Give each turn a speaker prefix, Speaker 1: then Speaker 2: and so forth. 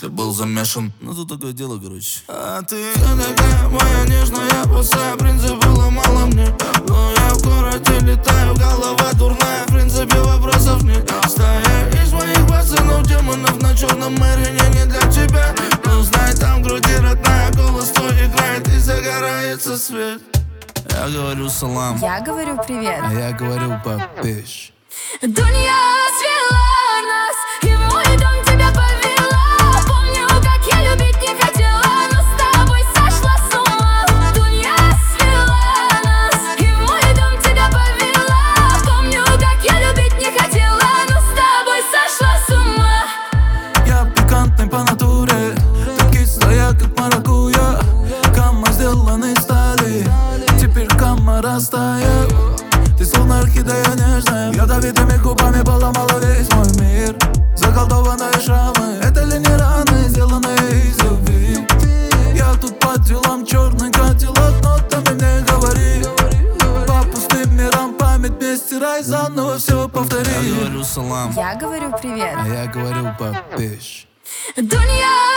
Speaker 1: если был замешан. Ну тут такое дело, короче. А ты вся такая моя нежная, пустая, в принципе, ломала мне. Но я в городе летаю, голова дурная, в принципе, вопросов нет. Стая из моих пацанов, демонов на черном Мэрине не для тебя. Ну знай, там в груди родная, голос твой играет и загорается свет. Я говорю салам,
Speaker 2: я говорю привет,
Speaker 1: а я говорю папиш.
Speaker 2: Дунья свела нас, и в мой дом тебя повела. Помню, как я любить не хотела, но с тобой сошла с ума. Дунья свела нас, и в мой дом тебя повела. Помню, как я любить не хотела, но с тобой сошла с ума.
Speaker 1: Я пикантный по натуре, ты кислая, как маракуйя. Камма сделаны из стали, теперь камма растает. Ты словно орхидея нежная, ядовитыми губами поломала весь мой мир. Заколдованные шрамы, это ли не раны, сделанные из любви? Я тут по делам, черный кадиллак, нотами мне говори. По пустым мирам память не стирай, заново все повтори. Я говорю салам,
Speaker 2: я говорю привет,
Speaker 1: а я говорю папиш.
Speaker 2: Дунья